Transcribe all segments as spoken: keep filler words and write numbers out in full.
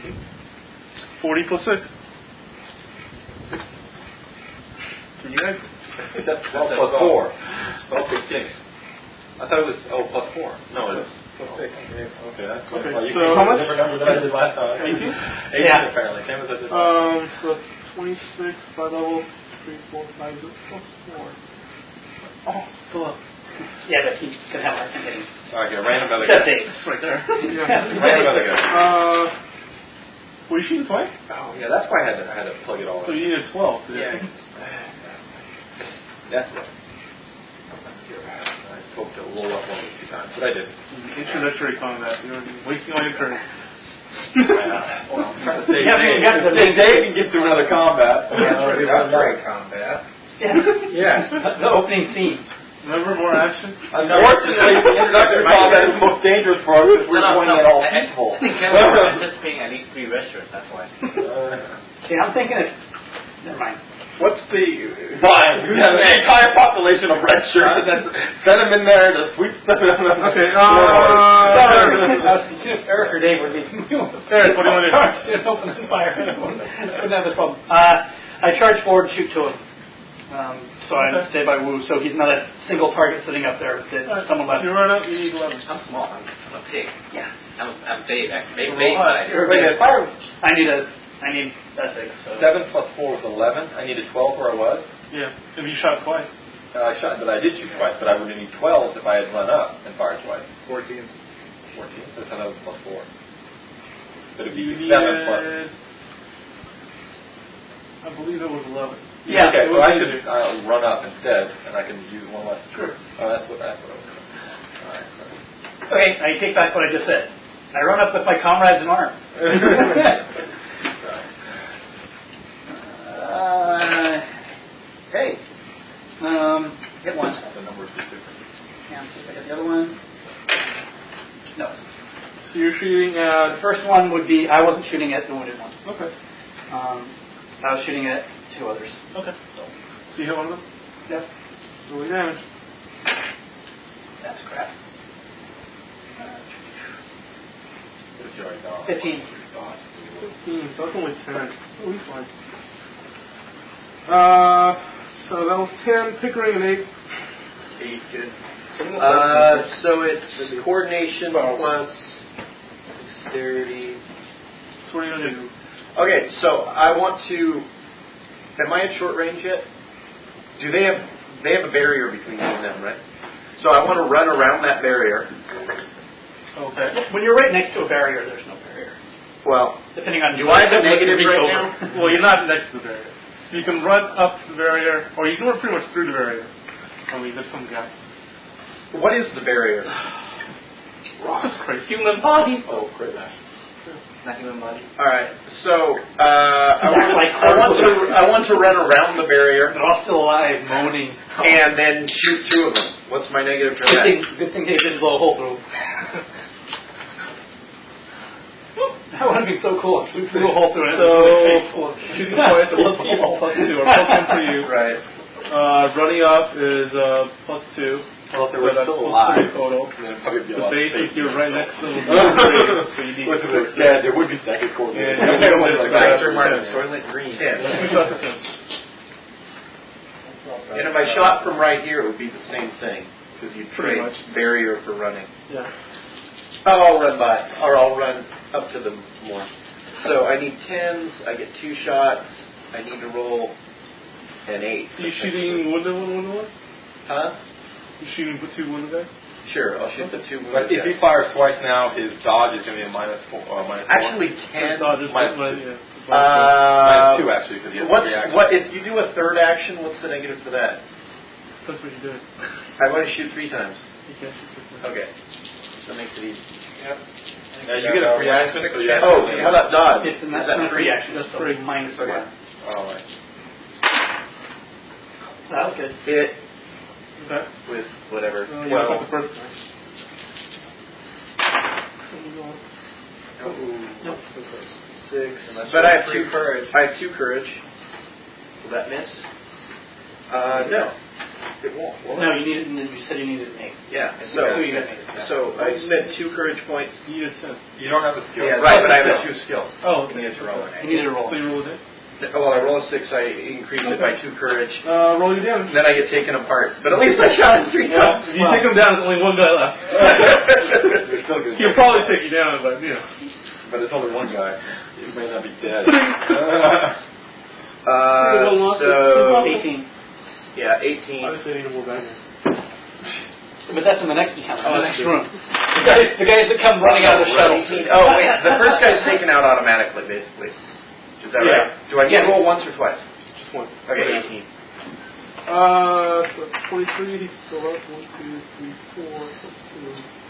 Forty plus six. Can you guys? That's twelve plus four. Twelve plus six. I thought it was oh plus four. No, it is plus six. Okay, that's okay. well, you So how much? Different number than I did last time. Eighteen. Eighteen yeah. Apparently. Same as I did last um. So that's twenty-six by level three, four, five, plus four. Oh, still up. Yeah, but he's gonna have a hard time getting. Okay, random other guy. guy. That's right there. Yeah. Random other guy. Uh. Were you shooting twice? Oh yeah, that's why I had to I had to plug it all in. So you needed twelve. Yeah. That's it. I hoped to roll up one of two times, but I did. Introductory combat. You're wasting all your turn. Yeah. Well, I'm trying to save yeah, Dave. Got the Dave. Dave can get through another combat. Yeah, it's great combat. Yeah. yeah. The opening scene. Remember more action? Unfortunately, the introductory combat is the most dangerous for us because we're no, going no, at all I, people. I think Kevin was anticipating at least three red shirts, that's why. See, I'm thinking it's... Never mind. What's the... Fine. We have an entire population of red shirts. That's, send them in there to sweep them. Okay, uh... Eric or Dave would be... Eric, what do you want to do? Just open the fire. I wouldn't have this problem. Uh, I charge forward and shoot to him. Um, so I okay. stay by Wu, so he's not a single target sitting up there that right. someone left. You run up, you need eleven. I'm small. I'm, I'm a pig. Yeah. I'm, I'm big. I'm big, big. Wait, fire. I need a, I need a six. So. Seven plus four was eleven. I needed twelve where I was. Yeah. If you shot twice. Uh, I shot, but I did shoot twice. But I would need twelve if I had run up and fired twice. Fourteen. Fourteen. So that was plus four. But it'd be you seven plus. I believe it was eleven. Yeah, okay, so I should uh, run up instead, and I can use one less. Sure. Oh, that's what, that's what I was doing. Alright. Okay, I take back what I just said. I run up with my comrades in arms. uh, hey. Um, hit one. The numbers are different. Yeah, see if I get the other one. No. So you're shooting at... The first one would be, I wasn't shooting at the wounded one. Okay. Um, I was shooting at two others. Okay. So, so you hit one of them? Yep. Rolling damage. That's crap. What's your dog? Fifteen. Fifteen. So that's only ten. At least one. Uh, so that was ten. Pickering and eight. Eight, good. Uh, so it's coordination plus dexterity. So what are you going to do? Okay, so I want to... Am I at short range yet? Do they have... They have a barrier between me and them, right? So I want to run around that barrier. Okay. When you're right next to a barrier, there's no barrier. Well... Depending on... Do I have a negative right over. now? Well, you're not next to the barrier. You can run up to the barrier, or you can run pretty much through the barrier. I mean, there's some gap. What is the barrier? Rock. Crazy. Human body. Oh, crazy. Not human body. All right, so uh, I, want, like I want to I want to run around the barrier. They're all still alive, moaning, and then shoot two of them. What's my negative for good that? thing, good thing they didn't blow a hole through. That would have been so cool. We blew a hole through it. So shooting twice, it was plus two, or plus one for you. Right. Uh, running up is uh, plus two. Well, if they so were still alive, total. then probably be a the lot base is you're right next to them. So you need to yeah, there would be second coordination. Yeah, yeah, yeah, Thanks for reminding me. Soylent Green. Ten. And if I shot from right here, it would be the same thing because you trade barrier for running. Yeah. Oh, I'll run by, or I'll run up to them more. So I need tens. I get two shots. I need to roll an eight. Are you shooting wounded one, wounded one? Huh? You shooting with two wounded guys? Sure, I'll shoot the two wounded But if guys. he fires twice now, his dodge is going to be a minus four. Uh, minus Actually, four. ten. Dodges minus minus, two. yeah. Uh, minus two, actually, because he has what's, three actions. what if you do a third action? What's the negative for that? That's what you did. I want to shoot three times. You can't shoot three times. Okay, that makes it easy. Yep. Yeah, you get a free action. So you have Oh, to how about dodge? It's Is that's that not a free? free action. That's free minus Okay. one. All right. That was good. Hit Okay. with whatever. Uh, you Twelve. got the first one. Nope. Six. But I have two courage. I have two courage. Will that miss? Uh, no. It won't. will it? No, you needed. You said you needed an eight. Yeah. So So, you got an eight. Yeah. so I spent two courage points. You need a ten. You don't have the skill. Yeah, Plus right, but a I have a skill. two skill. Oh, You needed to roll an You needed to roll. So you roll it in. Oh, well, I roll a six, I increase it by two courage. Uh, roll your damage. And then I get taken apart. But at least I shot him three Well, times. if you take him down, there's only one guy left. You're still good. He'll probably take you down, but you know. But it's only one guy. He may not be dead. Uh, so, eighteen. yeah, eighteen. Obviously, I need more back here. But that's in the next encounter. Oh, the that's next true. room. The guys, the guys that come running out of the shuttle. Oh, wait, the first guy's taken out automatically, basically. Is that Yeah. right? Do I get to roll once or twice? Just one. Okay, eighteen. Uh, so twenty-three, he's still up. one, two, three, four, plus two.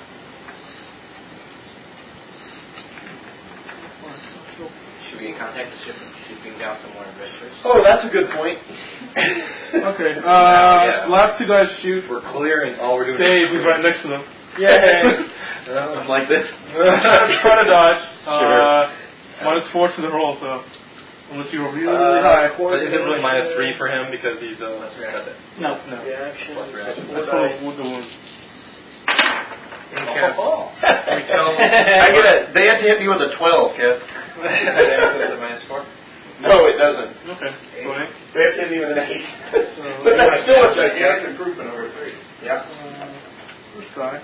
Should we contact the ship and shipping down some more investors? Oh, that's a good point. Okay, uh, Yeah. last two guys shoot. We're clearing. All we're doing. Dave, who's right next to them. Yay! I'm like this. Try to dodge. Sure. Uh, minus four to the roll, so unless you roll really, really Uh, high. But is it really minus three for him because he's uh? No. No. Reaction. Plus reaction. That's what with the wound. Okay. Oh. We tell I get a. They have to hit me with a twelve, Kev. The minus four? No, it doesn't. Okay. So, eh? They have to hit me with an eight. But that's still a gigantic improvement over three. Yeah. Uh, first guy.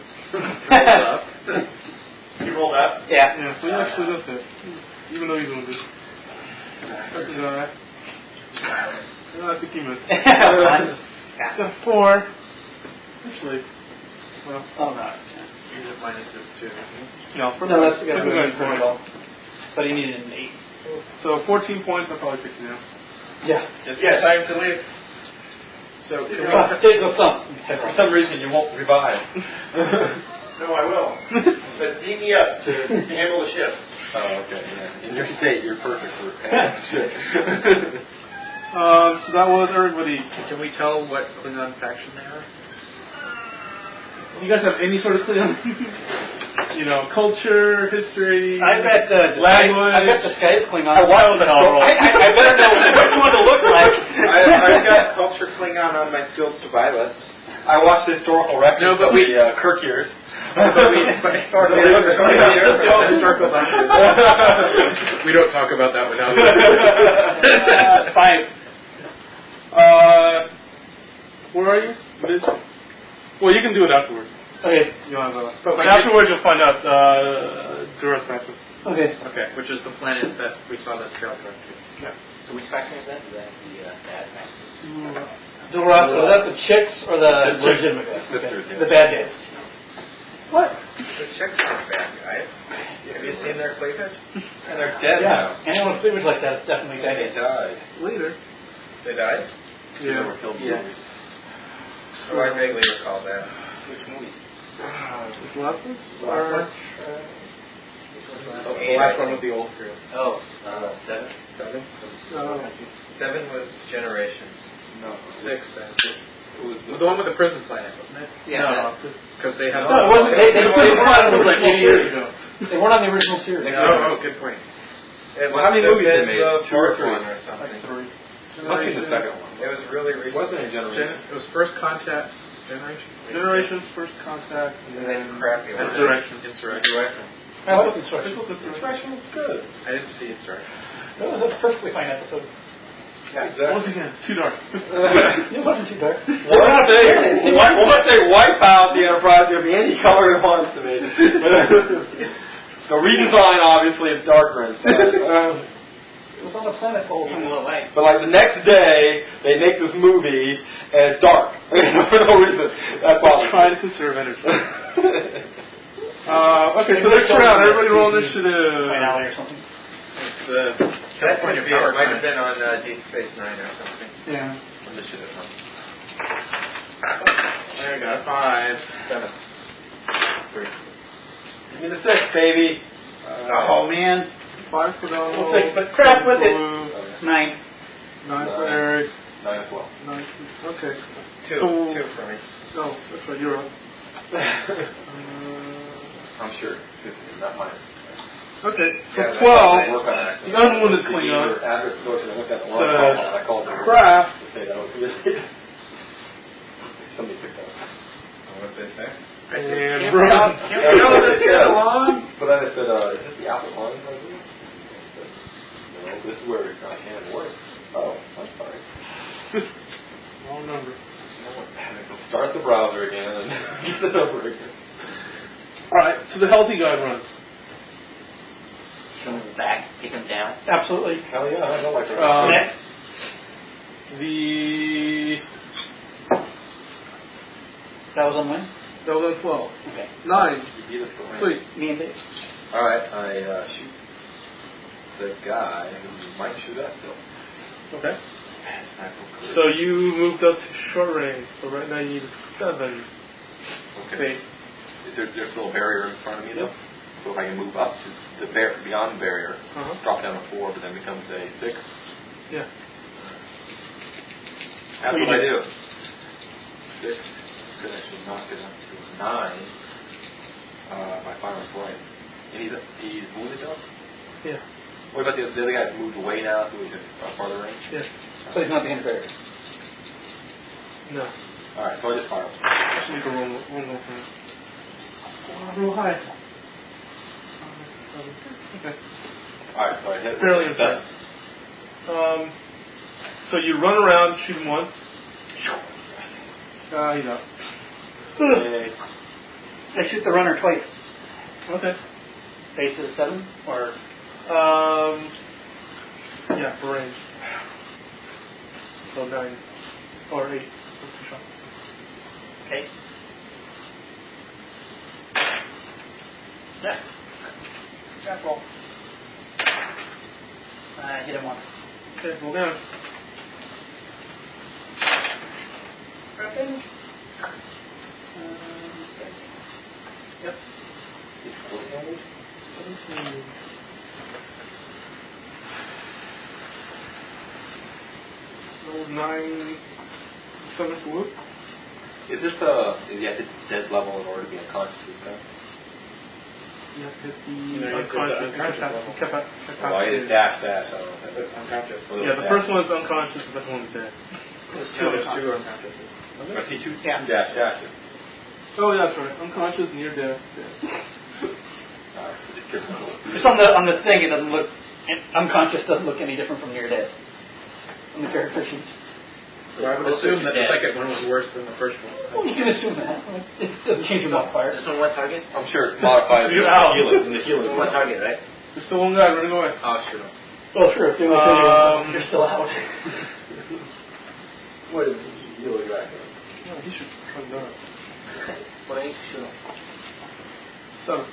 You rolled up. Yeah. Yeah, so he actually does hit. Even though he's wounded. Second guy. Uh, I think he missed. One. It's a four. Actually, well, Oh no. He's at minuses too. no, for No, that's second good. guy's four. But he needed an eight. So fourteen points, I'll probably pick you now. Yeah. Yeah, time to leave. So can we? Uh, take the thumb. For some reason, you won't revive. No, I will. But beat me up to handle the ship. Oh, okay. Yeah. In your state, you're perfect for shit. Um, so that was everybody. Can we tell what Klingon faction they are? Do you guys have any sort of clue? You know, culture, history, I bet uh, language. I bet the skies Klingon. I watched the I, I, I better know which one to look like. I, I've got culture Klingon on my skills to buy list. I watched the historical records No, but of we- the uh, Kirk years. But we, but we don't talk about that without. Uh, five. Uh, where are you? Mid- Well, you can do it afterwards. Okay. You don't have a, But but we afterwards you'll find out. Uh, Duras faction. Okay. Okay, which is the planet that we saw that trail go to. So which faction is that? Is that the uh, bad faction? Dora, so is that the chicks or the The chicks. legitimate guys? Sisters, Okay. yeah. The bad guys. What? The chicks aren't bad guys. Have you seen their cleavage? And they're dead Yeah. now. Anyone with cleavage like that is definitely bad They guys. died. Later. They died? They were killed in Yeah. movies. Oh, I vaguely recall that. Which movies? Uh, last one? Last one? Oh, The last one with the old crew. Oh, uh, seven? Seven? Uh, Seven was Generations. No. Six then. It was The one with the prison planet, wasn't it? Yeah. no, Because they had. No, it wasn't. They, they, they, Prison weren't on Planet the was like original eighty years series. ago. They weren't on the original series. Oh, oh, good point. It Well, how many must have movies they been made? the Two or fourth three? one or Like something. three. Must be the second one. It was really recent. Wasn't it Generation? Gen- it was First Contact, Generation. Generations, First Contact, and And then then crappy one. Insurrection. Insurrection. I like Insurrection. Insurrection was good. I didn't see Insurrection. That was a perfectly fine episode. Yeah, Once again, too dark. It wasn't too dark. Once they, once they wipe out the Enterprise, there'll be any color it wants to be. The redesign, obviously, is darker and stuff. Um, It was on a planet the whole Even time. more light. but like the next day, they make this movie and it's dark for no reason. That's all. Trying to conserve energy. Uh, okay, so next round, everybody roll initiative. Finale or something. It's the California Power. It might have been on uh, Deep Space Nine or something. Yeah. Initiative, huh? There we go. Five. Seven. Three. Give me the six, baby. Oh man. Five for Donald. We'll take the crap with it. Blue, Nine. Nine for Eric. Nine as well. Nine for, okay. Two. So- Two for me. No, that's right, you're up. Uh, I'm sure. Not mine. okay, so Yeah, twelve. Work on it. The unwounded Klingon. Your address goes and I looked at the wrong So, call and I called the Craft. to say that was Somebody picked up. What they say? I said, And can't Bruin. help- can't help it, get along. But then I said, uh, is this the Apple Pond? I said, no, this is where I can work. Oh, I'm sorry. Wrong number. Start the browser again and get it over again. Alright, so the healthy guy runs. Show him back, take him down. Absolutely. Hell yeah, I don't like that. Um, Next. The. That was on when? That was on twelve. Okay. Nine. You beat us for Sweet. Me and Dave. Alright, I uh, shoot the guy who might shoot us still. Okay. So you moved up to short range. So right now you need seven. Okay. Is there just a little barrier in front of me though? So if I can move up to the bar- beyond the barrier, Uh-huh. drop down to four, but then becomes a six. Yeah. That's What what I do do. you Six. Could actually knock it up to nine uh, by firing twice. And he's he's wounded though. Yeah. What about the, the other guy that's moved away now, so he's in uh, farther range? Yeah. So he's not behind the barrier. No. All right, so I just fire. Actually, you can roll one more time. Oh, real high. Okay. All right, so I hit Fairly seven. inside. Um, so you run around, shoot him once. Ah, he's out. Yay. I shoot the runner twice. Okay. Base is seven or Um, yeah, for range. So nine or eight. Two shots. okay. Yeah. Trap roll. I hit him once. Okay, roll down. Weapon. Um, yep. seventeen. Roll nine, seven for Luke. Is this uh? Is he at the dead level in order to be unconscious this time? You have to hit the You know, you have to unconscious. hit the unconscious capa- level. capa- Oh, I did capacitated. dash dash. I don't know. If That's unconscious. that's- Yeah, the first one's unconscious, the second one's dead. There's Two, two there's two unconscious. unconscious. I see two, Yeah. two dash dashes. Oh, yeah, that's right. Unconscious, near death. dead. Alright, so just give him a little- Just on the on the thing, it doesn't look unconscious. Doesn't look any different from near dead. On the character sheet. Well, I would assume that the second one was worse than the first one. Well, you can assume that. It doesn't change the modifier. This one what target? I'm sure it modifies the You're out. healing. The This healing. one what target, right? There's still one guy running away. Oh, sure. Well, sure. If they would say Um, you're still out. What is healing back? No, he should run down. What I need to shoot him. Seven.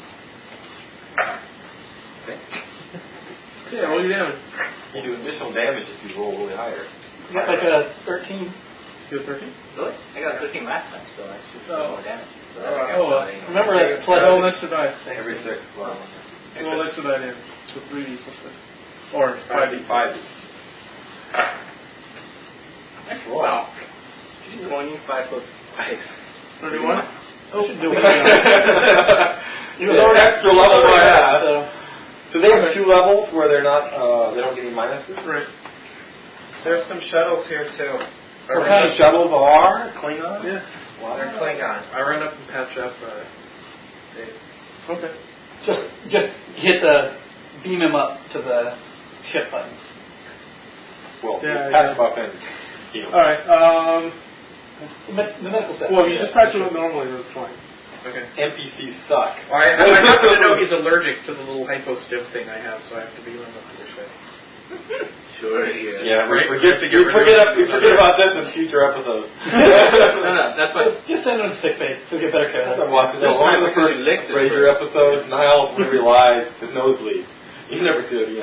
Okay. Yeah, roll your damage. You do additional damage if you roll really higher. You got like a thirteen. You have thirteen? Really? I got a thirteen last time, so I should do Oh. more damage. So Oh, I got oh, something. remember that plus Roll an extra die. Every six. Well, Roll an extra die damage. So three d plus six. Or five d. Five. Nice roll. Wow. twenty-five plus five. thirty-one? Oh, should do it. You know, extra level I I have. So, So they have two levels where they're not, uh, they don't get any minuses. Right. There's some shuttles here too. What kind of shuttles are? Klingon? Yeah. Wow. They're Klingon. I run up and patch up. Uh, Dave. Okay. just just hit the beam him up to the ship button. Well, Yeah, patch yeah. them up and heal. Alright, um, The, med- the medical set. well, you just patch him up normally, that's fine. Okay. N P Cs suck. Well, I, I happen to know he's allergic to the little hypostim thing I have, so I have to be on the other side. Sure, yeah. Yeah, we Right, forget, we have to we get rid forget, of up, we forget about this in future episodes. No, no, that's what. Just, just send him to sick bay to get better care. I'm watching This one time of the because first he licked it Razor first. episodes, Niles, whenever he lies, his nose bleeds. You never see it again.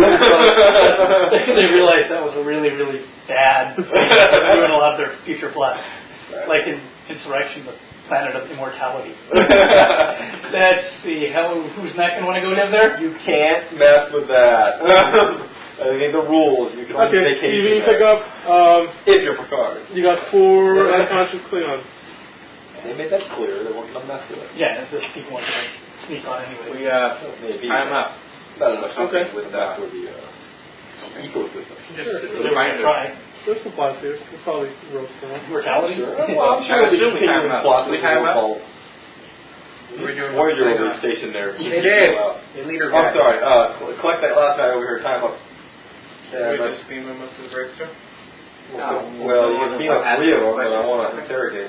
They realized that was a really, really bad thing to ruin a lot of their future plots. Like in Insurrection, the planet of immortality. Let's see, how who's not going to want to go live there? You can't mess with that. I mean, the rules. You can only Okay, vacation Stevie, you there. pick up, um, If you're Picard. you got four unconscious Klingons. They made that clear. They weren't going to mess with it. Yeah, it's just people want to sneak on anyway. We, uh, Maybe. I'm up. I don't know, something Okay. with that for the uh, ecosystem. Just They might try. There's supplies here. We'll probably roast them. Mortality? Sure. Well, I'm sure we assume we continue have to enough. plot We this have enough? fault. What are we doing? Warrior with will the be stationed there. Hey, Dave. Uh, Hey, leader I'm guy. sorry. Uh, cl- collect that last guy over here. Time up. Can Yeah, we but- just beam him up to the breakstone? well, well, you can beam up three of them, but I want to interrogate.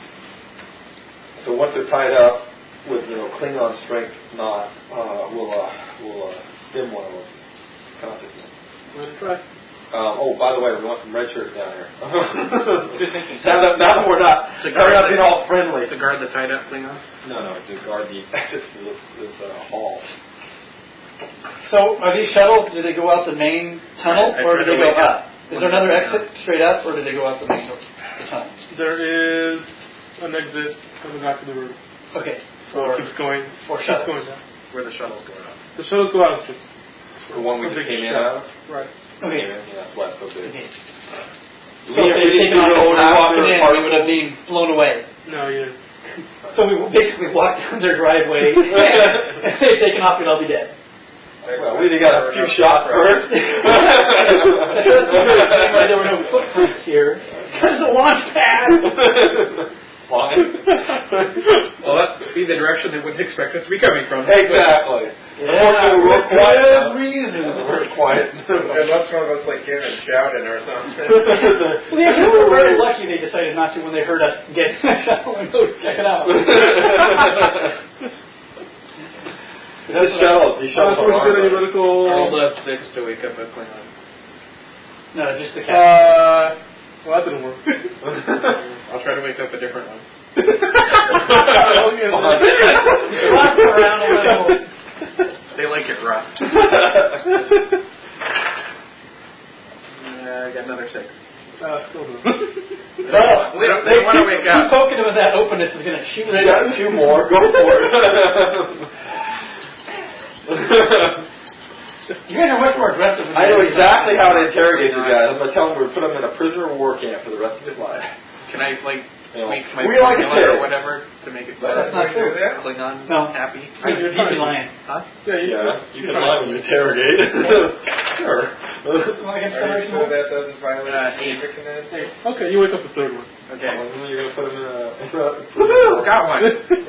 So once they're tied up with, you know, Klingon strength knot, uh, we'll uh, we'll uh, stim one of them. Consciousness. Let it try. Um, oh, by the way, we want some red shirts down here. Good thinking. now, that, now that we're not, To now we're not guard being the- all friendly. To guard the tied up Klingon? No, no, to guard the exit to this, this uh, hall. So are these shuttles, do they go out the main tunnel, I- I or do tried they to go wake up? up Is there another exit straight up, or do they go out the main tu- the tunnel? There is an exit on the back of the room. Okay. So For, it keeps going. for keeps shuttles. going down. Where the shuttle's going up. The shuttles go out just The one we a just big came in shot. out of? Right. Okay. Yeah, that's why it's so big. Okay. We So if have we taken off to and go walking in, after we would have been blown away. No, yeah. So we basically walked down their driveway, and if they'd taken off, we'd all be dead. Well, we got a few shots first. That's why there were no footprints here. There's a launch pad! Fine. Well, that would be the direction they wouldn't expect us to be coming from. Exactly. Unfortunately, we're for quiet. good now. reason. We're quiet. Unless one of us like came and shouted or something. Well, they actually were very lucky they decided not to when they heard us get in the shuttle and go check it out. This shuttle, these Uh, shuttles so we're are doing any medical. Rolled up six to wake up a Klingon. No, just the cat. Uh, well, that didn't work. I'll try to wake up a different one. Rock around a little. They like it rough. uh, I got another six. Uh, still doing. No, They don't- they wanna wake up. Keep poking him with that openness is going to shoot They right got out. two more. Go for it. You guys are much more aggressive than I know I am. exactly how to interrogate you guys. I'm gonna tell them we're gonna put them in a prisoner of war camp for the rest of his life. Can I like You know, tweak my we like a formula or kid. whatever to make it That's better? not true. Klingon No. happy. You'd you'd be lying. Huh? Yeah, you, Yeah, you you're can fine. lie when you interrogate. Sure. Like inspiration mode? that doesn't violate Uh, eight command? Hey, okay, you wake up the third one. Okay. You're gonna put them in a. Woohoo! Got one.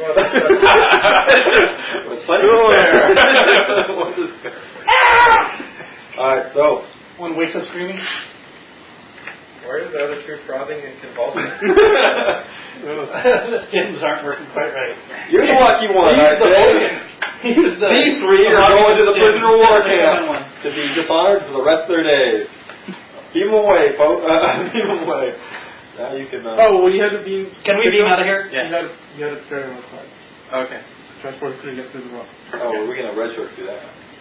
What's funny is fair. What is fair? Alright, so. One wakes up screaming. Where is the other two frothing and convulsing? The skins aren't working quite right. You're the lucky one. He's I the say. Vulcan. He's the These three the are going to the Vulcan prisoner of war skin. camp to be dishonored for the rest of their days. Beam them away, folks. Uh, beam them away. Now you can. Uh, Oh, well, you had to be. Can we beam out of here? You had to, you had to carry on outside. Okay. Transport couldn't get through the rock. oh, well, we're gonna red shirts do that.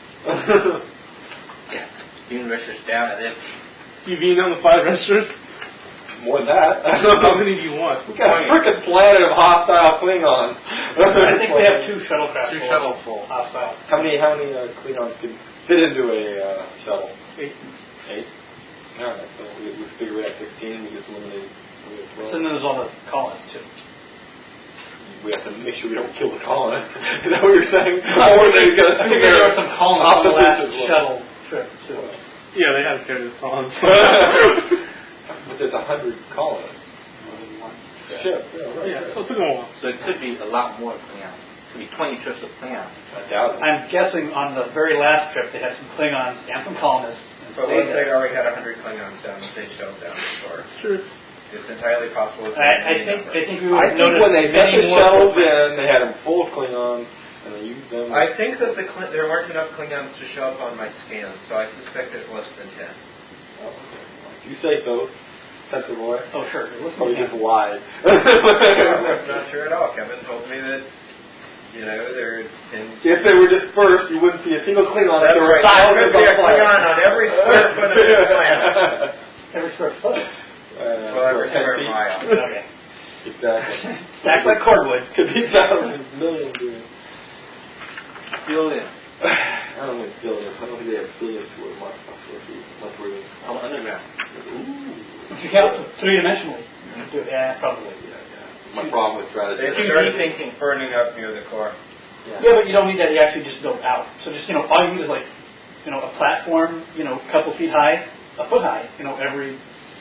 Beam rushers down and then You being on the five registers? More than that. How many do you want? We got a frickin' planet of hostile Klingons. I think we have two shuttlecraft. Two full shuttles full. Hostile. How many? How many uh, Klingons can fit into a uh, shuttle? Eight. Eight. All right. So we, we figure we have sixteen. We just eliminate. We have So twelve. then there's all the colonists too. We have to make sure we don't kill the colonists. Is that what you're saying? Or Or they got I think there were some colonists on the last opposition. shuttle trip too. Yeah, they had to carry the columns. But there's a hundred colonists. Ship. Yeah, right. Yeah, so it took them a while. so it could be a lot more Klingon. Could be twenty trips of Klingon. I doubt it. I'm guessing on the very last trip they had some Klingons and some colonists. And But stayed let's say there. already had a hundred Klingons down the stage shelf down the shore. Sure. It's entirely possible. It's I, I think I think we would I have think noticed when they set many the more shuttles footprints. in, they had them full of Klingons, and they used them. I think that the Cl- there weren't enough Klingons to show up on my scan, so I suspect there's less than ten. Oh, okay. You say so, sensible boy. Oh sure. Listen Probably to just him. lied. I'm not sure at all. Kevin told me that, you know, there in If they were dispersed, you wouldn't see a single Klingon. That's There were right. thousands There would be a of flights. Klingon on every square foot of the planet. Every square foot. Uh, Well, every ten square feet. mile. Okay. Exactly. Stacked like cordwood. Could be thousands, millions, dude. Billion. I don't think billions. I don't think they have billions to it. Much, much, much worth Oh, underground. Ooh. If you count three dimensionally. Yeah, probably. Yeah, yeah. My problem with strategy. They started thinking burning up near the core. Yeah, but you don't need that. You actually just build out. So just, you know, all you need is like, you know, a platform, you know, a couple feet high, a foot high, you know, every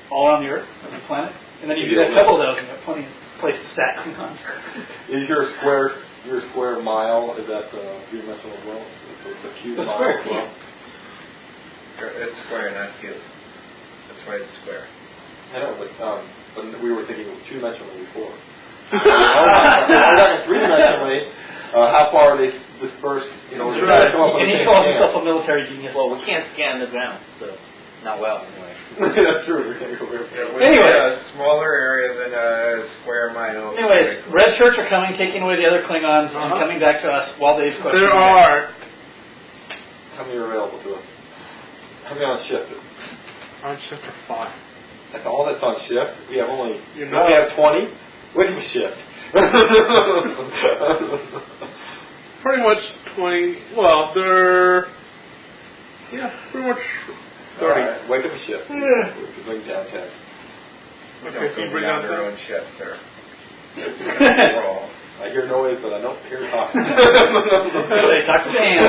all on the Earth, on the planet, and then you do Yeah. that couple of those, and you have plenty of places to stack Klingons. Is your square your square mile, is that uh, three-dimensional as well? So it's a cube The mile square as well? It's square, not cube. That's why it's square. I know, but, um, but we were thinking two-dimensionally before. uh, three-dimensionally, uh, how far are they dispersed? You know, Right. come up with And the he same calls scan? himself a military genius. Well, we can't scan the ground, so not well anyway. That's true. We can't go very It far. would Anyway. be a smaller area than a square mile. Anyways, red shirts are coming, taking away the other Klingons, and Uh-huh. coming back to us while Dave's questioning. There are How many are available to us? How many on shift? on shift for five. That's all that's on shift. We have only You we know. only have twenty. Wait a shift. Pretty much twenty. Well, they're yeah, pretty much All thirty. right, wake up a shift. Yeah. We can bring down ten. We Okay, don't so you go bring beyond out our ten. own shift, sir. Hey, We're all. I hear noise, but I don't hear talking. talk to Dan.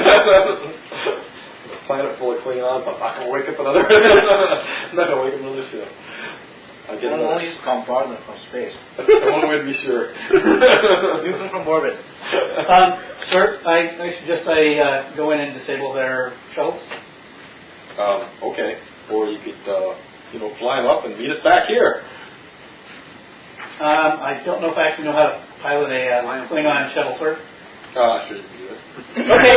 A planet full of Klingons. I'm not gonna wake up another. I'm not gonna wake up another shift. I get We'll another. only use bombardment from space. That's the one way to be sure. Nuking from orbit. Um, sir, I, I suggest I uh, go in and disable their shuttles. Um, okay. Or you could, uh, you know, fly them up and meet us back here. Um, I don't know if I actually know how to pilot a uh, Klingon shuttle, sir. Ah, sure you can do it. Okay.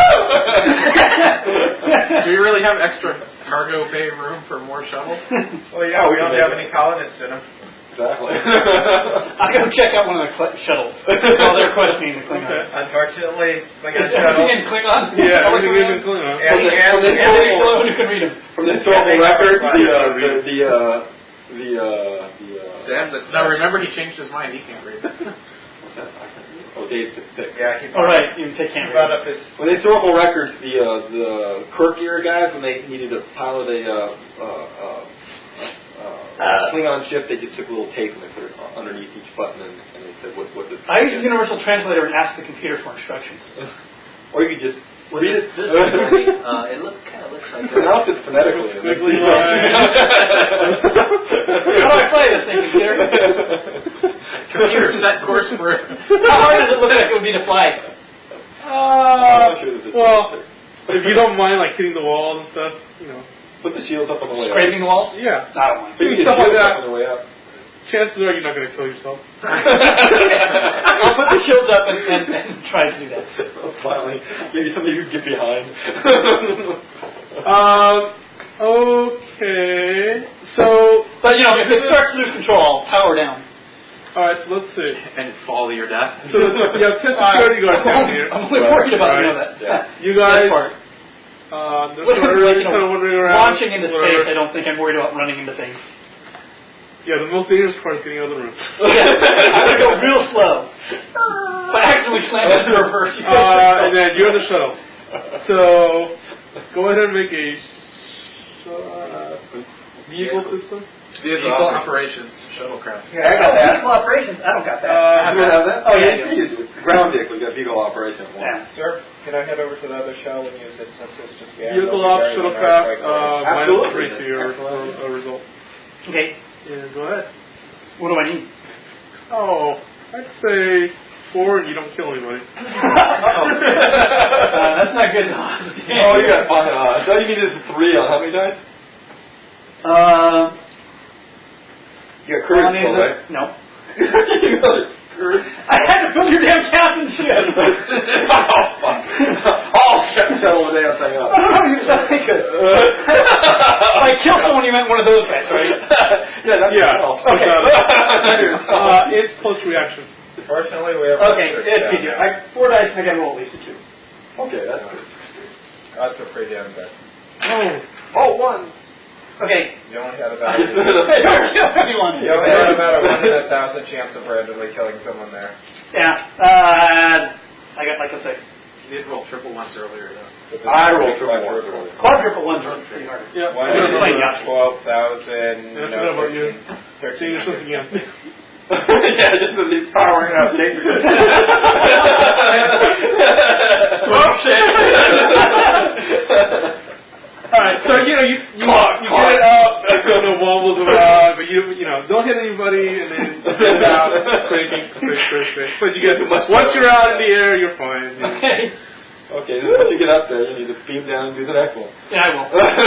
Do you really have extra cargo bay room for more shuttles? Well, yeah, we don't have any colonists in them. Exactly. I'll go check out one of the cl- shuttles while they're questioning the Klingons. Okay. Unfortunately, Klingon Is everything in shuttle. Klingon? Yeah, All the everything is in Klingons? Klingon. And, From the- and, from the- and And they- anyone who can read them. From the historical Yeah, they have record, a the, uh, the, the, uh, the, uh, the, uh, Damn the Now remember, he changed his mind. He can't read that. what's that? I can't remember. Oh, Dave's thick. Yeah, he All brought, right, you take he can't brought read. up his. When the historical records, the uh, the Kirk era guys, when they needed to pilot a uh, uh, uh, uh, Klingon ship, they just took a little tape and they put it underneath each button, and, and they said, "What what does?" I use a universal translator and ask the computer for instructions. Or you could just Well, read this, it. this movie, uh, it look, kind of looks like. Pronounce it phonetically. and then- Squiggly line. How do I play this thing, computer? Computer set course for. How hard does it look like it would be to fly? Uh, I'm sure there's a- well, if you don't mind like hitting the walls and stuff, you know. Put the shields up on the way Scraping the walls? Yeah. I don't mind. up. You can Stuff get like shields that. up on the way up. Chances are you're not going to kill yourself. I'll put the shields up and, and, and try to do that. Finally, maybe somebody who can get behind. Um. Okay. So. But, you know, if it starts to lose control, I'll power down. All right. So let's see. And fall to your death. So you have ten security guards down here. I'm only worried about, you know, Right. that. Yeah. You guys. that part. Uh, they're Like, sort of you know, kind of wandering around. launching into whatever. space, I don't think I'm worried about running into things. Yeah, the most dangerous part is getting out of the room. I'm going to go real slow. If I accidentally slam into the reverse, you Uh, and then you're in the shuttle. So, go ahead and make a sh- uh, vehicle system. Vehicle operations shuttlecraft. Yeah, I got that. Vehicle operations, I don't got that. Uh, You have that? Oh, yeah, you use it. Ground vehicle, you got vehicle operation. Yeah. Sir, can I head over to the other shell and use it since it's just yeah, vehicle nobody off carrying on our shuttlecraft, cycle? uh, minus Absolutely. three to your Absolutely. uh, result. Okay, Yeah, go ahead. what do I need? Oh, I'd say four and you don't kill anybody. uh, that's not good. Oh, you got fine. Uh, so you needed three on how many dice? Um, You got courage still, right? No. You got courage. I had to fill your damn captain ship. Oh, fuck. I'll settle the damn thing up. I don't know, you sound like a... If I kill someone, you meant one of those guys, right? Yeah, that's Yeah. yourself. Okay. Uh, it's close reaction. Fortunately, we have. Okay, it's easier. I, four dice and I gotta roll at least a two. Okay, that's good. That's a pretty damn good. Oh. Oh, one. Okay. You only had I about. just- Hey, don't kill anyone. You only had about a one in a thousand chance of randomly killing someone there. Yeah. Uh, I got like a six. You did roll triple ones earlier, though. I rolled triple ones. Quadruple ones are pretty hard. Yeah. One Just playing in Yahtzee. twelve thousand. Yeah, I forgot about you. thirteen. Change something again. Yeah, just at least powering up. Alright, so you know, you, you, you get it up, it kind of wobbles around, But you get once you're out in the air, you're fine. Yeah. Okay. Okay, then once you get up there, you need to beam down and do the next one. Yeah, I will.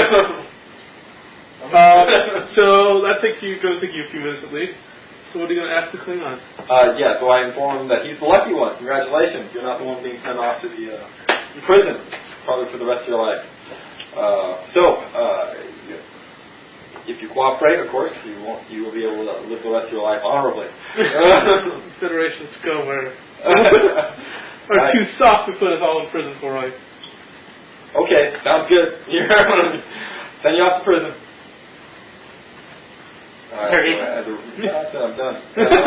uh, so that takes you going to take you a few minutes at least. So what are you going to ask the Klingon? Uh, yeah, so I inform him that he's the lucky one. Congratulations, you're not the one being sent off to the uh, prison, probably for the rest of your life. Uh, so, uh, if you cooperate, of course, you won't. You will be able to live the rest of your life honorably. Federation scum are, are right. too soft to put us all in prison for life. Okay, sounds good. Send you off to prison. All right, so as a, yeah, that's it, I'm done.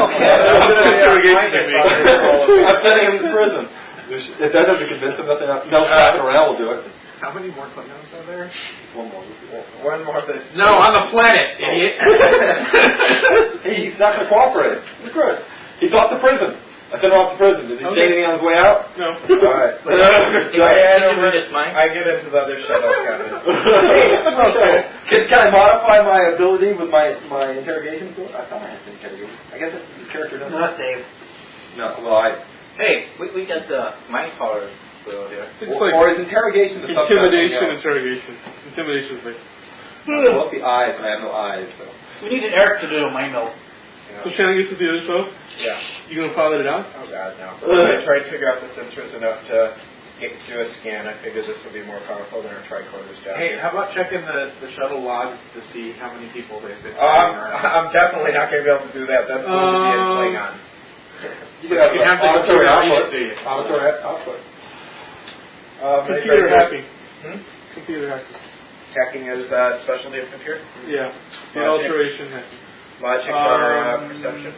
I'm sending him to prison. If that doesn't convince him, nothing else, no slapping around will do it. How many more Klingons are there? One more. One more thing. No, on the planet, idiot. Hey, he's not going to cooperate. It's good. He's off to prison. I sent him off to prison. Did he Okay. say anything on his way out? No. All right. I, over, I get into the other shuttle cabin. Okay. Can, can I modify my ability with my, my interrogation skill? I thought I had interrogation. I guess that's the character doesn't. Not Dave. No, well, I. Hey, we, we got the mind tolerance skill here. It's Or, like or is interrogation the intimidation, interrogation. Intimidation is like. I love the eyes, and I have no eyes, so. We needed Eric to do a mind meld. So Shannon gets to do the show? Yeah. You gonna pilot it out? Oh God, no. I tried to figure out the sensors enough to get, do a scan. I figured this would be more powerful than our tricorders down Hey, here. how about checking the, the shuttle logs to see how many people they've been Oh, I'm, carrying around? I'm definitely not going to be able to do that. That's going to be in Um, Klingon. You can have, You have to auditory go output. to see it. Auditory output. Um, Computer hacking. Hmm? Computer hacking. Hacking is uh, specialty of computer. Yeah. The Logic. alteration hacking. Logic or uh, Um, perception.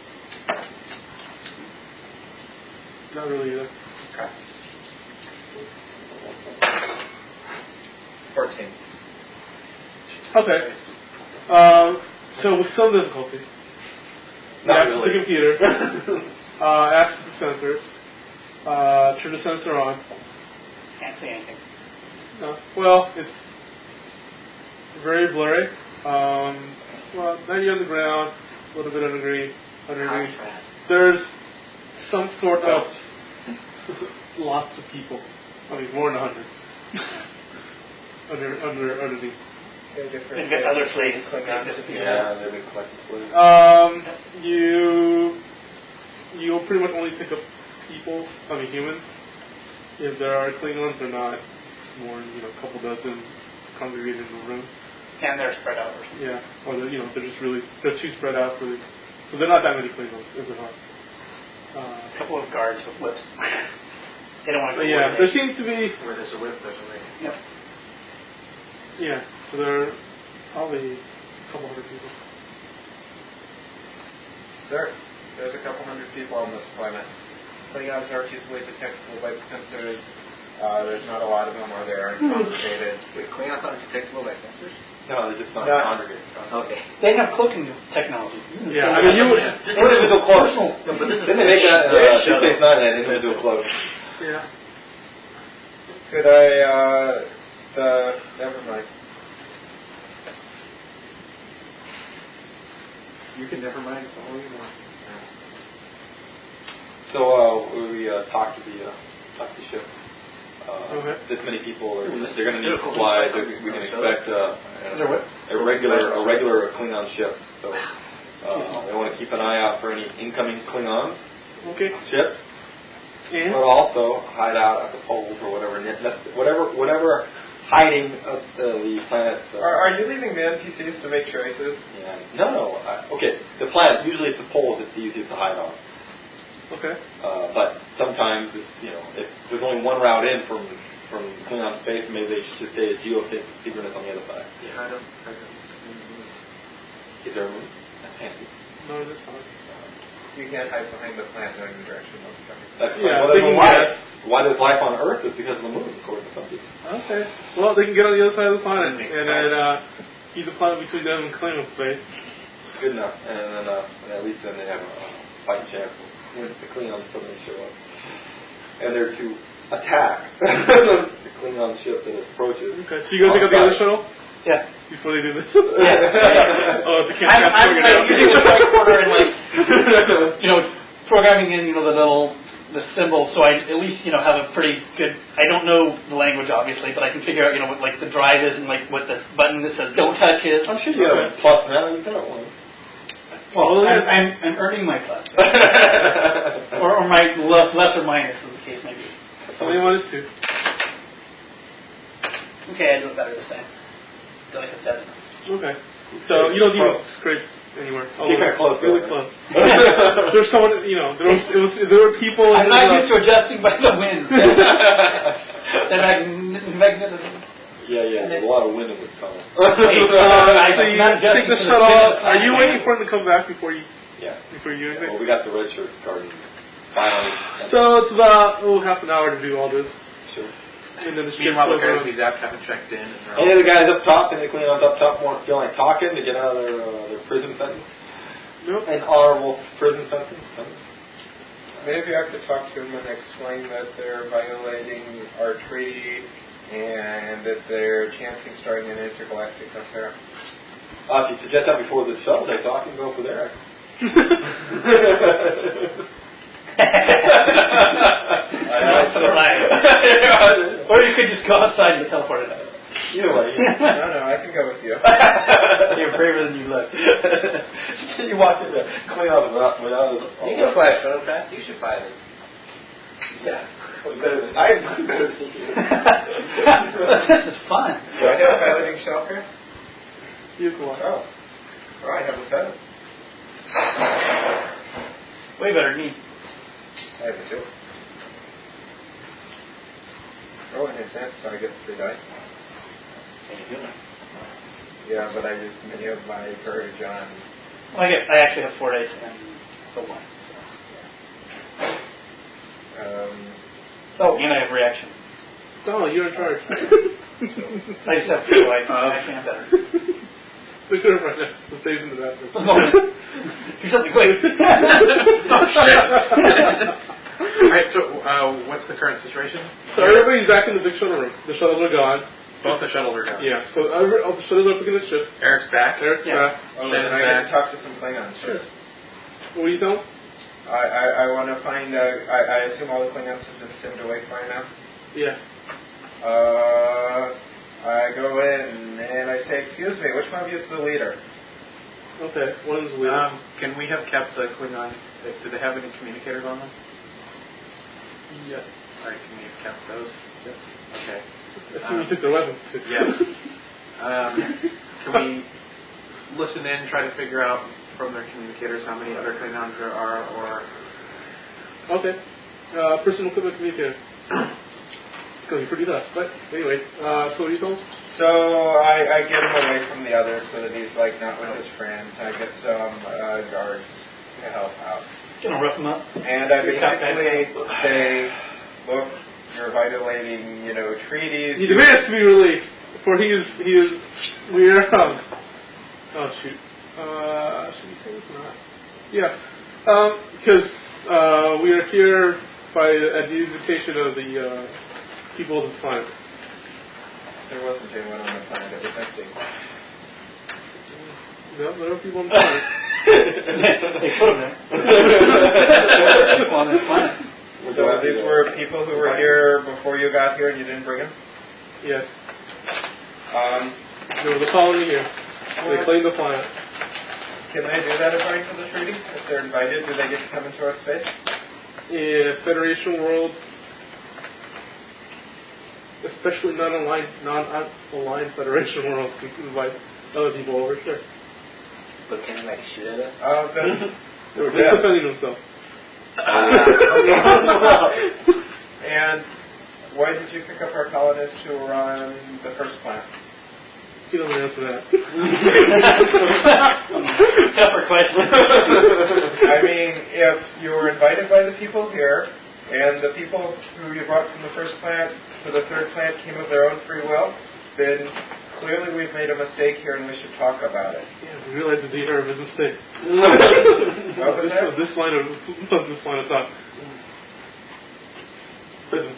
Not really either. Okay. fourteen. Okay. Um, so with some difficulty, Not access really. the computer, uh, access the sensors, uh, turn the sensor on. Can't say anything. No. Well, it's very blurry. Um, well, ninety on the ground, a little bit underneath. underneath. There's some sort of lots of people. I mean, more than a hundred. under, under, underneath. And get other slaves. Yeah, they've been collecting slaves. Um, you you'll pretty much only pick up people. I mean, humans. If there are Klingons, they're not more than you know a couple dozen congregated in the room. And they're spread out or something. Yeah, or they're, you know they're just really they're too spread out really. So they're not that many Klingons, is there not? Uh, A couple of guards with whips. They don't want to but go yeah, where there they- seems to be Where there's a whip, there's a way. Yep. yeah. So there are probably a couple hundred people. There, there's a couple hundred people on this planet. Klingons are easily detectable by the sensors. Uh, there's not a lot of them, or they aren't complicated. Wait, Klingons aren't detectable by sensors? No, they're just not No. congregated. Okay. They have cloaking technology. Yeah, I mean you would. Individual cloaks. No, but this is Didn't they make that their uh, Deep shuttle. Space Nine, that individual cloak? Yeah. Could I, uh, the, never mind. You can never mind, it's all you want. So uh, we uh, talked to the uh, talked to the ship. Uh, Okay. This many people, are, they're going to need supplies. They're- We can expect uh, They're what? a regular a regular Klingon ship. So uh, they want to keep an eye out for any incoming Klingon Okay. ships, And but also hide out at the poles or whatever, whatever, whatever hiding of the, the planet. Uh, Are, are you leaving the N P Cs to make choices? yeah. No, no. I, okay, the planet. Usually, it's the poles that's the easiest to hide on. okay. Uh, but sometimes, it's, you know, if there's only one route in from from Klingon space, maybe they should just stay as geosynchronous on the other side. Yeah, I don't. I don't. Is there a moon? That's handy. No, that's fine. You can't hide behind the plant knowing the direction of the coming. That's Yeah, well, they then can why? guess. Why there's life on Earth is because of the moon, according to some people. Okay. Well, they can get on the other side of the planet That makes and then uh, keep the planet between them and Klingon space. Good enough, and then uh, and at least then they have a uh, fighting chance when the Klingons suddenly show up, and they're to attack the Klingon ship that approaches. Okay. So you gonna pick up the other shuttle Yeah. before they do this? Yeah. Oh, it's a camp I'm, fast I'm forward like now. using the tricorder and like, you know, programming in, you know, the little the symbol, so I at least, you know, have a pretty good. I don't know the language obviously, but I can figure out, you know, what like the drive is and like what the button that says "Don't touch" is. I'm sure you have a plus now. You got one. Well, I'm, I'm, I'm earning my plus, or, or my le- less or minus, as the case may be. Only one is two. Okay, I do it better this time. I feel like a seven. Okay. So you don't need to scrape anywhere. Keep it close. Really close. There's someone, you know, there was, it was, there were people. I'm not used to adjusting by the wind. The magn- magnetism. Yeah, yeah. There's a lot of wind in this tunnel. Hey, uh, so you take the shuttle off. Are you waiting for him to come back before you? Yeah. Before you do anything? Yeah, well, we got the red shirt garden. Finally. So it's about oh half an hour to do all this. Sure. And then the ship Meanwhile, the goes guys around. we zapped haven't checked in. And they're Any of the guys up top, any of the cleaners up top won't feel like talking to get out of their uh, their prison sentence? Nope. An honorable prison sentence? Maybe I could talk to them and explain that they're violating our treaty and that they're chancing starting an intergalactic affair. Uh, if you suggest that before the shuttle takes off, you can go for there. Right. Or you could just go outside and teleport it out. Either way. No, no, I can go with you. You're braver than you look. You walk in there, clean up without, without You can fly a shuttlecraft. You should fly this. Yeah. Better than, I am better than you. This is fun. Do I have piloting shellcraft? You can walk. Oh. Oh, I have a seven. Way better than me. I have a two. Oh, and it's that, so I get three dice. Yeah, but I used many of my courage on. Well, I, get, I actually have four dice and so one. Um, Oh, and I have reaction. Oh, you're in charge. I just have two. I, uh, I can better. Look at it right now. The save's in the bathroom. Do something quick. Alright, so uh, what's the current situation? So everybody's back in the big shuttle room. The shuttles are gone. Both the shuttles are gone. Yeah. So every, all the shuttles are looking at the ship. Eric's back. Eric's Yeah. back. oh, Shannon's and I get back. to talk to some Klingons. Sure. What do you tell them? I, I, I want to find, uh, I, I assume all the Klingons have been stemmed away by now. Yeah. Uh, I go in and I say, excuse me, which one of you is the leader? Okay. One is leader. Um, can we have kept the Klingon? Do they have any communicators on them? Yes. Alright, can we have kept those? Yes. Okay. I assume Um, you took their weapons too. Yeah. Um, can we listen in, try to figure out from their communicators how many other Klingons there are, or... Okay. Uh, personal equipment communicator. It's going to be pretty tough. But anyway, uh, so what do you tell him? So I, I get him away from the others so that he's like not with his friends. I get some uh, guards to help out. Gonna rough them up. And I basically say, look, you're violating, you know, treaties. He demands to be released, for he is, he is, we are, um, oh shoot, uh, should we say this or not? Yeah, um, because, uh, we are here by, at the invitation of the, uh, people of this planet. There wasn't anyone on the planet, it was empty. No, there are people on the planet. They put them there. On this planet. So these were people who were here before you got here and you didn't bring them? Yes. Um, There was a colony here. They claimed the planet. can they do that according to the treaty? If they're invited, do they get to come into our space? In Federation worlds, especially non-aligned, non-aligned Federation worlds, you can invite other people over, sure. But can they like shoot at us? Oh, then. They were just defending themselves. And why did you pick up our colonists who were on the first planet? He doesn't answer that. Tougher question. I mean, if you were invited by the people here, and the people who you brought from the first planet to the third planet came of their own free will, then clearly we've made a mistake here and we should talk about it. Yeah, we realized the error of his mistake. What was this, that? this line of this line of thought. Prison.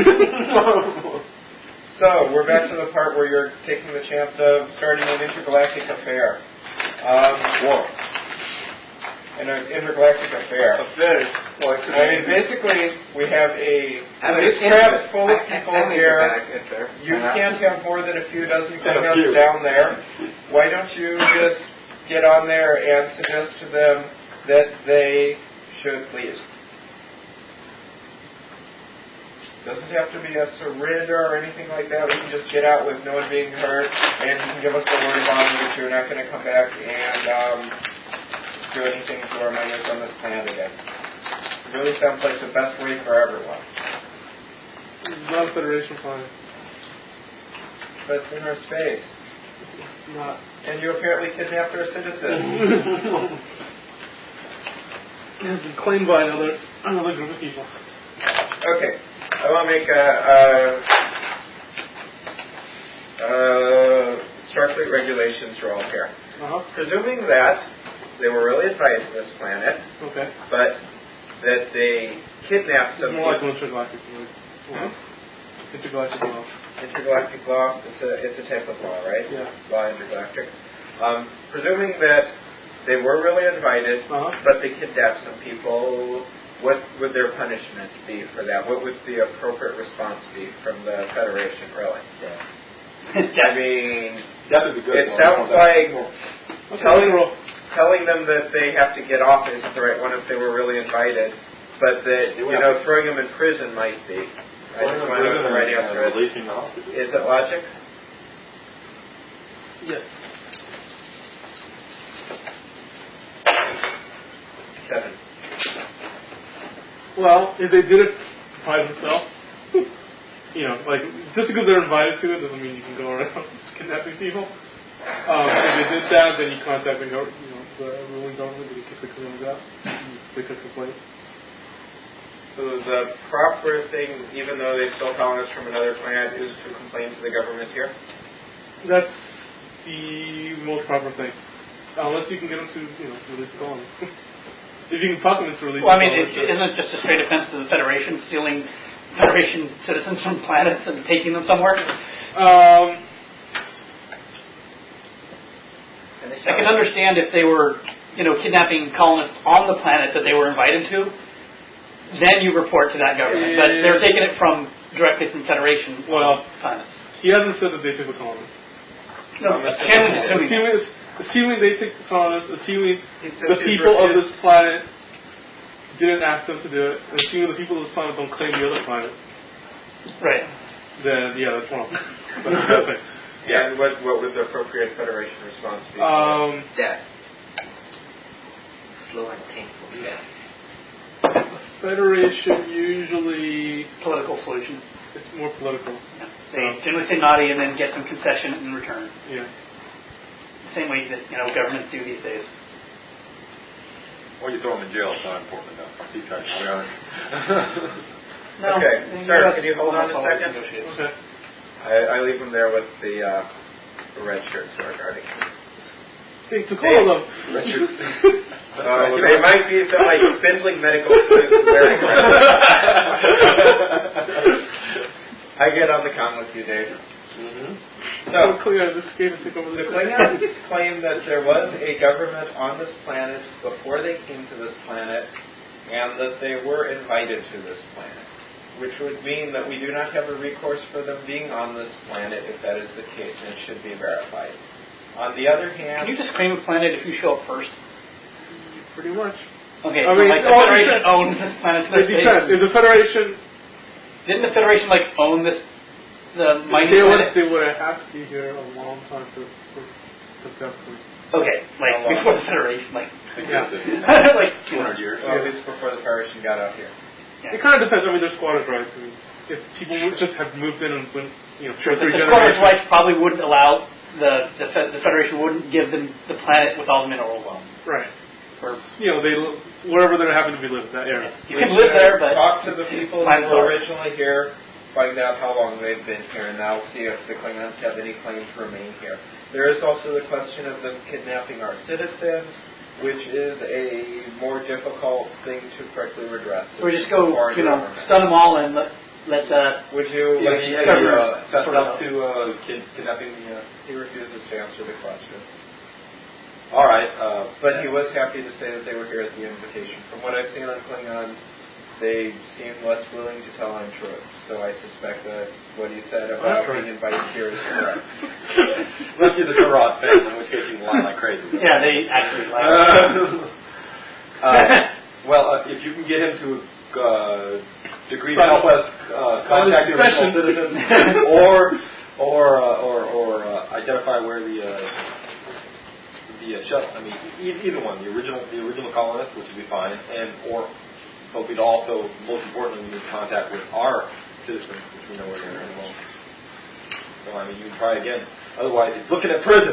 So, we're back to the part where you're taking the chance of starting an intergalactic affair. Um, War. an intergalactic affair. Affairs. Well, I mean, basically, we have a I mean, spacecraft full of I- I- people I think here. back, it's there. You Uh-huh. can't have more than a few dozen A Klingons few. down there. Why don't you just get on there and suggest to them that they should leave? Doesn't have to be a surrender or anything like that. We can just get out with no one being hurt, and you can give us the word on that you're not going to come back and um, do anything to our miners on this planet again. It really sounds like the best way for everyone. It's not a Federation planet. But it's inner space. It's not. And you apparently kidnapped our citizens. It has been claimed by another another group of people. Okay. I want to make a, a, a Starfleet regulations rule here. Uh-huh. Presuming that they were really invited to this planet, Okay. but that they kidnapped It's some more like people. an intergalactic law. Hmm? Intergalactic law. Intergalactic law, it's a, it's a type of law, right? Yeah. Law intergalactic. Um, presuming that they were really invited, Uh-huh. but they kidnapped some people, what would their punishment be for that? What would the appropriate response be from the Federation, really? I mean, That would be good. it sounds like Okay, telling, roll. telling them that they have to get off isn't the right one if they were really invited, but that, you know, throwing them in prison might be. I just want to know what the right answer is. Releasing the hostages. Is it logic? Yes. Seven. Well, if they did it by themselves, you know, like, just because they're invited to it doesn't mean you can go around kidnapping people. Um, if they did that, then you contact the, gov- you know, the ruling government, they kick the criminals out, they could complain. So the proper thing, even though they still calling us from another planet, is to complain to the government here? That's the most proper thing. Unless you can get them to, you know, release the colony. If you can talk them into releasing Well, I mean, the it, colony. isn't it just a straight offense to the Federation, stealing Federation citizens from planets and taking them somewhere? Um, I can understand if they were, you know, kidnapping colonists on the planet that they were invited to, then you report to that government. But they're taking it from directly from Federation Well, planets. he hasn't said that they took the colonists. No, Shannon's assuming. Assuming, assuming they took the colonists, assuming He said the she's people of refused. this planet didn't ask them to do it, and assuming the people of this planet don't claim the other planet, Right. then yeah, that's wrong. That's a bad thing. Yeah, and what, what would the appropriate Federation response be? Um, Death. Slow and painful death. Federation usually Political solution. it's more political. Yeah. They generally say naughty and then get some concession in return. Yeah. Same way that, you know, governments do these days. Or you throw them in jail, it's not important enough. These guys are No, Okay, the sir, U S can you hold on a almost always second? negotiates. Okay. I, I leave them there with the, uh, the red shirts who are guarding. Hey, to call them. Red shirts. Uh, well, they might be some like spindling medical students wearing red. I get on the con with you, Dave. Mm-hmm. So, So Klingons escape and take over the the Klingons claim that there was a government on this planet before they came to this planet, and that they were invited to this planet, which would mean that we do not have a recourse for them being on this planet if that is the case, and it should be verified. On the other hand, Can you just claim a planet if you show up first? Pretty much. Okay, I so mean, like the all Federation depends. owns this planet to It this depends. day. If the Federation, Didn't the Federation like own this, the mighty they would, planet? they would have had to be here a long time to, to, to that point. Okay, like How long? before the Federation, like Yeah. like two hundred years. well, at least before the Federation got out here. It kind of depends. I mean, there's squatters' rights. I mean, if people would just have moved in and went, you know, two or the, three the squatters' generations. rights probably wouldn't allow the the, fe- the Federation wouldn't give them the planet with all the mineral wealth. Right. Or, You know, they wherever they happen to be living, that area. you can live there, but talk to the people who Mine's were ours. originally here, find out how long they've been here, and now see if the Klingons have any claim to remain here. There is also the question of them kidnapping our citizens, which is a more difficult thing to correctly redress. or just go, Foreign you know, government. stun them all and let let uh, Would you Yeah, like yeah, to yeah, uh, uh, sort out. to uh, kid, kidnapping the. Uh, He refuses to answer the question. All right. Uh, but he was happy to say that they were here at the invitation. From what I've seen on Klingons, they seem less willing to tell untruth. So I suspect that what he said about being invited here is correct. Let's see the Turok face, in which case you lie like crazy. Yeah, they actually lie. uh, well, uh, if you can get him to uh, degree to help us uh, contact the original citizens, or or uh, or, or uh, identify where the uh, the uh, shuttle. I mean, e- either one, the original the original colonists, which would be fine, and or but we'd also, most importantly, we need contact with our citizens, which we know where they're in the moment. So I mean, you can try again. Otherwise, he's looking at prison.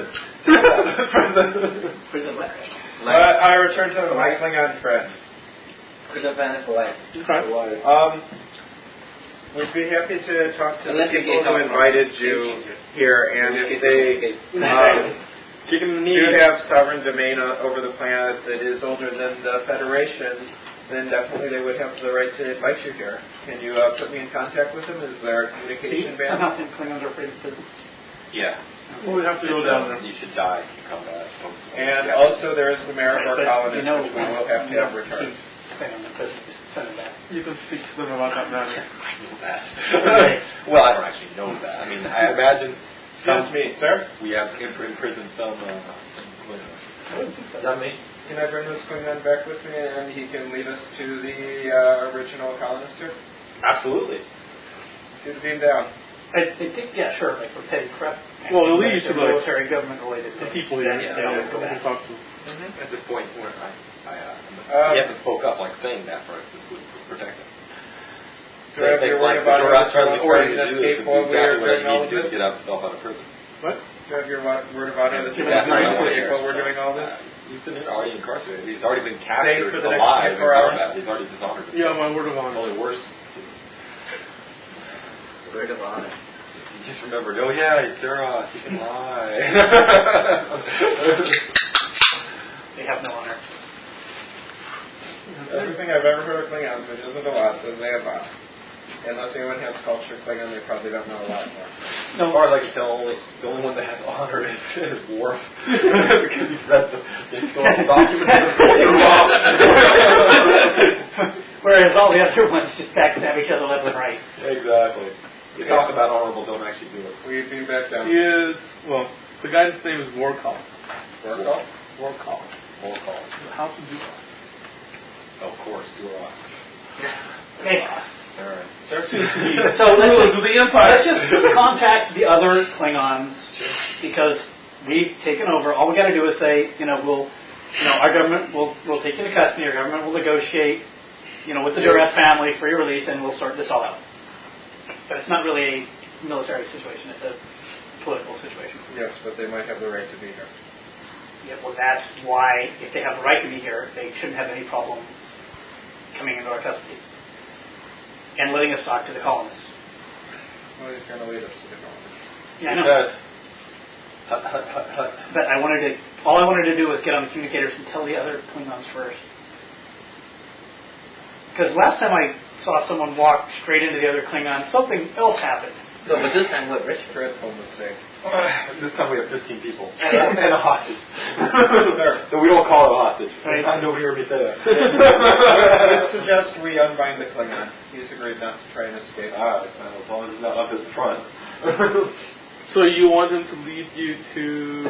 Prison what? Uh, I return to my Klingon friend. Prison planet for life. Okay. Um, we'd be happy to talk to the people who invited you here, and if they um, do have sovereign domain over the planet that is older than the Federation, then definitely they would have the right to invite you here. Can you uh, put me in contact with them? Is there a communication band? Somehow think Klingons are afraid of prison. Yeah. Well, we have to go down there. You should die if you come back. And also there is the Maribor But, colonists, you know, which we will have to have returned. Send them back. You can speak to them about that matter. I know that. Well, I don't actually know that. I mean, I imagine some Excuse me, sir? we have in prison some. Uh, some I wouldn't think so. Is that me? Can I bring this Klingon back with me and he can lead us to the uh, original colonists here? Absolutely. Shoot the beam down. I, I think, yeah, sure, like for petty crap. Well, they'll lead you to the military government related the people here. Yeah, Yeah, they always go we back. can talk to them. Mm-hmm. At this point, where I, I uh, Um, he hasn't spoke up like saying that, for instance, would protect him. Do I have your word about it? Trying to escape while we are doing all of this? Get himself out of prison. What? Do I have your word about it? That you're Yeah, trying I to know. escape while we're doing all this? He's been already incarcerated. He's already been Stay captured for the next alive in twenty-four hours? combat. He's already dishonored. Yeah, my word of It's honor. only worse. Word of honor. You just remembered, oh yeah, it's Sarah, she can lie. They have no honor. Everything I've ever heard of Klingons, which isn't a lot, says they have honor. Unless anyone has culture Klingon, they probably don't know a lot more. No. As far as I can tell, only, the only one that has honor is, is Worf. Because he's read the historical documents. Whereas all the other ones just backstab each other left and right. Exactly. You talk about honorable, don't actually do it. We beam back down. He is, well, the guy's name is Warcall. Warcall? Warcall. Roll call. How to do that? Of course, do a Okay. All right. So let's just, let's just contact the other Klingons because we've taken over. All we got to do is say, you know, we'll, you know, our government will will take you to custody. Our government will negotiate, you know, with the Duress family for your release, and we'll sort this all out. But it's not really a military situation; it's a political situation. Yes, but they might have the right to be here. Yeah, well, that's why, if they have the right to be here, they shouldn't have any problem coming into our custody and letting us talk to the colonists. Well, he's going to lead us to the colonists. Yeah, I know. But I wanted to, all I wanted to do was get on the communicators and tell the other Klingons first. Because last time I saw someone walk straight into the other Klingon, something else happened. So, but this time what, Rich? Dreadful mistake. This time we have fifteen people. And, and a hostage. So we don't call it a hostage. Right. I nobody heard me say that. I suggest we unbind the Klingon. He's agreed not to try and escape. Alright, as long as he's not up at the front. So you want him to lead you to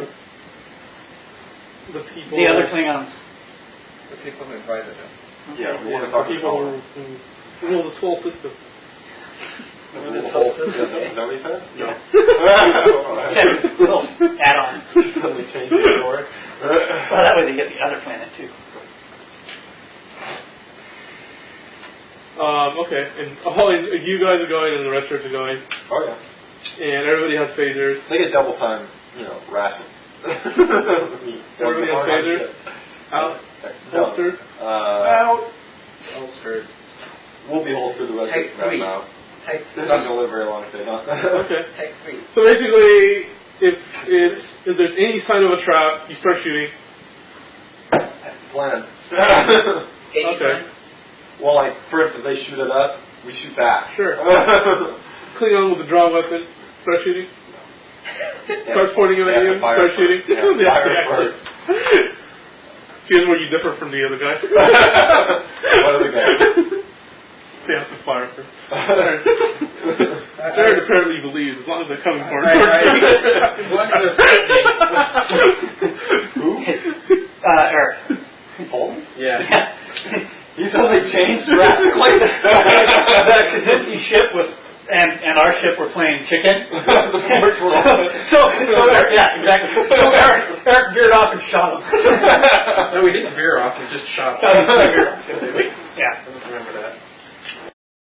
the people... The other Klingons. The people who invited him. Yeah, we want to The talk to people who, who rule this whole system. the whole system. Is that what he said? No. Little add-on. Suddenly change the story. Well, that way they get the other planet too. Um, okay, and all you guys are going and the rest are going. Oh yeah. And everybody has phasers. They get double time, you know, rations. Everybody has phasers. Out. Holstered. Uh, Out. Holstered. We'll be holstered the rest Take of the three. now. Take They're three. not going to live very long if they don't. Okay. Take three. So basically, if it's if there's any sign of a trap, you start shooting. Plan. Okay. Well, like, for instance, they shoot at us, we shoot back. Sure. Klingon with a drawn weapon, start shooting. Starts pointing at you, start shooting. Yeah, fire Yeah. first. Here's where you differ from the other guy. What other guy? They have to fire her. Jared apparently believes as long as they're coming for him. Who? Uh, Eric. Bolton? Yeah. He's only changed drastically. The Kaczynski ship was, and, and our ship were playing chicken. The sports were all. So, so Eric, yeah, exactly. So Eric, Eric veered off and shot him. No, we didn't veer off. We just shot. Yeah. I don't remember that.